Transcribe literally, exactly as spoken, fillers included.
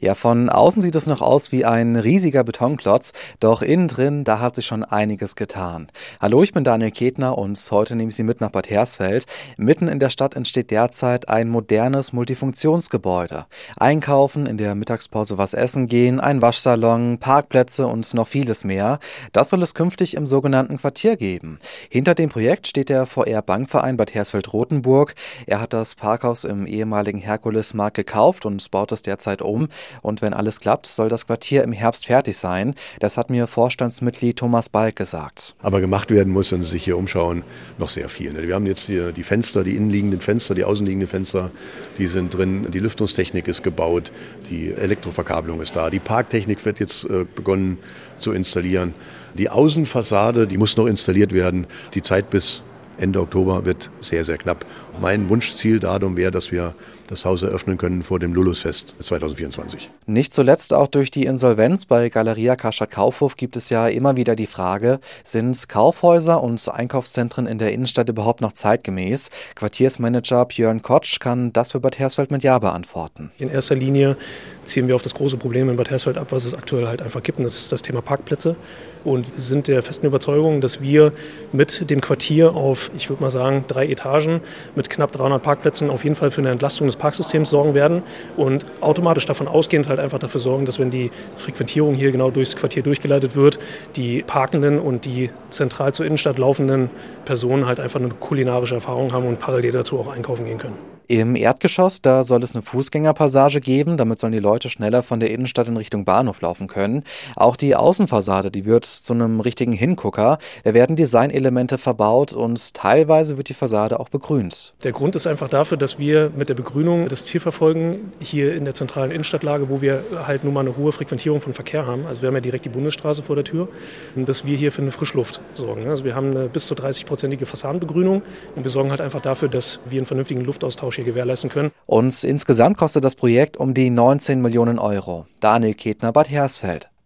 Ja, von außen sieht es noch aus wie ein riesiger Betonklotz, doch innen drin, da hat sich schon einiges getan. Hallo, ich bin Daniel Ketner und heute nehme ich Sie mit nach Bad Hersfeld. Mitten in der Stadt entsteht derzeit ein modernes Multifunktionsgebäude. Einkaufen, in der Mittagspause was essen gehen, ein Waschsalon, Parkplätze und noch vieles mehr. Das soll es künftig im sogenannten Quartier geben. Hinter dem Projekt steht der V R-Bankverein Bad Hersfeld-Rotenburg. Er hat das Parkhaus im ehemaligen Herkulesmarkt gekauft und baut es derzeit um. Und wenn alles klappt, soll das Quartier im Herbst fertig sein. Das hat mir Vorstandsmitglied Thomas Balk gesagt. Aber gemacht werden muss, wenn Sie sich hier umschauen, noch sehr viel. Wir haben jetzt hier die Fenster, die innenliegenden Fenster, die außenliegenden Fenster, die sind drin. Die Lüftungstechnik ist gebaut, die Elektroverkabelung ist da. Die Parktechnik wird jetzt begonnen zu installieren. Die Außenfassade, die muss noch installiert werden. Die Zeit bis Ende Oktober wird sehr, sehr knapp. Mein Wunschzieldatum wäre, dass wir das Haus eröffnen können vor dem Lulusfest zwanzig vierundzwanzig. Nicht zuletzt auch durch die Insolvenz bei Galeria Karstadt Kaufhof gibt es ja immer wieder die Frage, sind Kaufhäuser und Einkaufszentren in der Innenstadt überhaupt noch zeitgemäß? Quartiersmanager Björn Kotsch kann das für Bad Hersfeld mit Ja beantworten. In erster Linie ziehen wir auf das große Problem in Bad Hersfeld ab, was es aktuell halt einfach gibt, und das ist das Thema Parkplätze. Und sind der festen Überzeugung, dass wir mit dem Quartier auf, ich würde mal sagen, drei Etagen mit knapp dreihundert Parkplätzen auf jeden Fall für eine Entlastung des Parksystems sorgen werden und automatisch davon ausgehend halt einfach dafür sorgen, dass, wenn die Frequentierung hier genau durchs Quartier durchgeleitet wird, die parkenden und die zentral zur Innenstadt laufenden Personen halt einfach eine kulinarische Erfahrung haben und parallel dazu auch einkaufen gehen können. Im Erdgeschoss, da soll es eine Fußgängerpassage geben, damit sollen die Leute schneller von der Innenstadt in Richtung Bahnhof laufen können. Auch die Außenfassade, die wird zu einem richtigen Hingucker. Da werden Designelemente verbaut und teilweise wird die Fassade auch begrünt. Der Grund ist einfach dafür, dass wir mit der Begrünung das Ziel verfolgen, hier in der zentralen Innenstadtlage, wo wir halt nun mal eine hohe Frequentierung von Verkehr haben, also wir haben ja direkt die Bundesstraße vor der Tür, dass wir hier für eine Frischluft sorgen. Also wir haben eine bis zu dreißig-prozentige Fassadenbegrünung und wir sorgen halt einfach dafür, dass wir einen vernünftigen Luftaustausch hier gewährleisten können. Und insgesamt kostet das Projekt um die neunzehn Millionen Euro. Daniel Ketner, Bad Hersfeld.